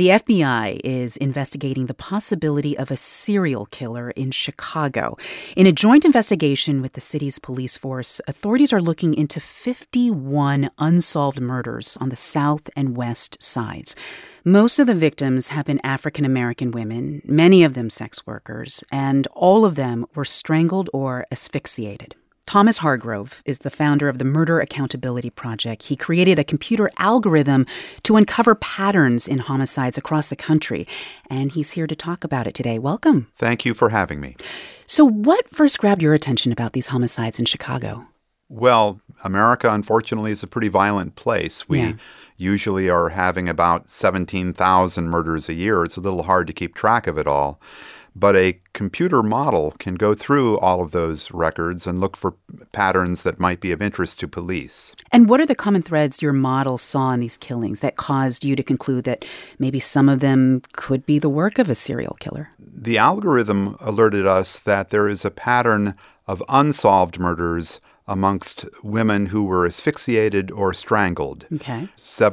The FBI is investigating the possibility of a serial killer in Chicago. In a joint investigation with the city's police force, authorities are looking into 51 unsolved murders on the south and west sides. Most of the victims have been African American women, many of them sex workers, and all of them were strangled or asphyxiated. Thomas Hargrove is the founder of the Murder Accountability Project. He created a computer algorithm to uncover patterns in homicides across the country, and he's here to talk about it today. Welcome. Thank you for having me. So what first grabbed your attention about these homicides in Chicago? Well, America, unfortunately, is a pretty violent place. We usually are having about 17,000 murders a year. It's a little hard to keep track of it all. But a computer model can go through all of those records and look for patterns that might be of interest to police. And what are the common threads your model saw in these killings that caused you to conclude that maybe some of them could be the work of a serial killer? The algorithm alerted us that there is a pattern of unsolved murders amongst women who were asphyxiated or strangled. Okay.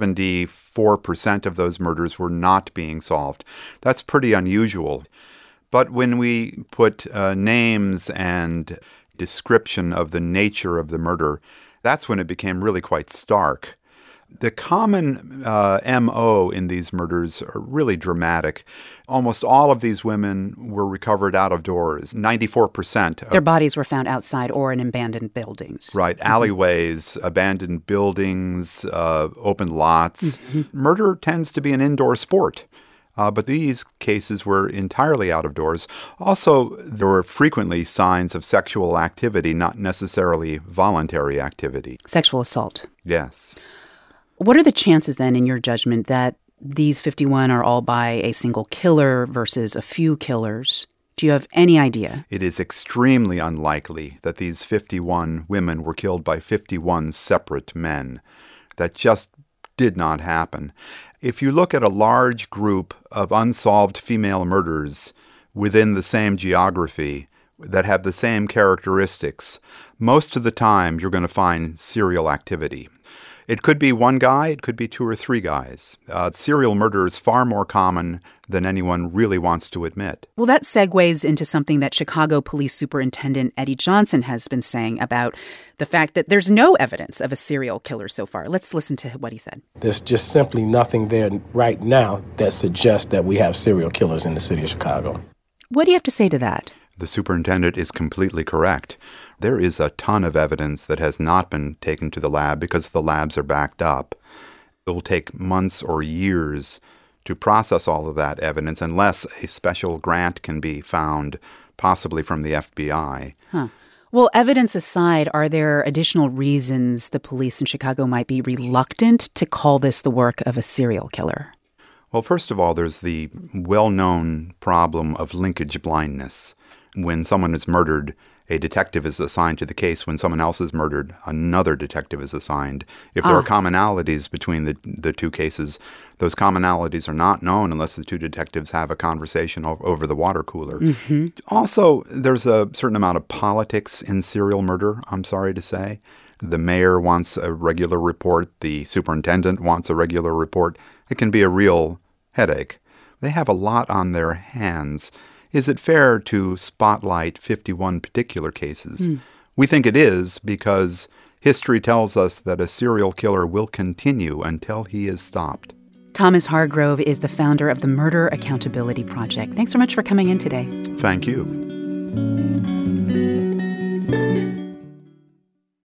74% of those murders were not being solved. That's pretty unusual. But when we put names and description of the nature of the murder, that's when it became really quite stark. The common M.O. in these murders are really dramatic. Almost all of these women were recovered out of doors. 94%. Their bodies were found outside or in abandoned buildings. Right. Alleyways, abandoned buildings, open lots. Murder tends to be an indoor sport. But these cases were entirely out of doors. Also, there were frequently signs of sexual activity, not necessarily voluntary activity. Sexual assault. Yes. What are the chances then, in your judgment, that these 51 are all by a single killer versus a few killers? Do you have any idea? It is extremely unlikely that these 51 women were killed by 51 separate men. That just did not happen. If you look at a large group of unsolved female murders within the same geography that have the same characteristics, most of the time you're going to find serial activity. It could be one guy, it could be two or three guys. Serial murder is far more common than anyone really wants to admit. Well, that segues into something that Chicago Police Superintendent Eddie Johnson has been saying about the fact that there's no evidence of a serial killer so far. Let's listen to what he said. There's just simply nothing there right now that suggests that we have serial killers in the city of Chicago. What do you have to say to that? The superintendent is completely correct. There is a ton of evidence that has not been taken to the lab because the labs are backed up. It will take months or years to process all of that evidence unless a special grant can be found, possibly from the FBI. Well, evidence aside, are there additional reasons the police in Chicago might be reluctant to call this the work of a serial killer? Well, first of all, there's the well-known problem of linkage blindness. When someone is murdered, a detective is assigned to the case. When someone else is murdered, another detective is assigned. If there are commonalities between the two cases, those commonalities are not known unless the two detectives have a conversation over the water cooler. Also, there's a certain amount of politics in serial murder, I'm sorry to say. The mayor wants a regular report. The superintendent wants a regular report. It can be a real headache. They have a lot on their hands. Is it fair to spotlight 51 particular cases? We think it is because history tells us that a serial killer will continue until he is stopped. Thomas Hargrove is the founder of the Murder Accountability Project. Thanks so much for coming in today. Thank you.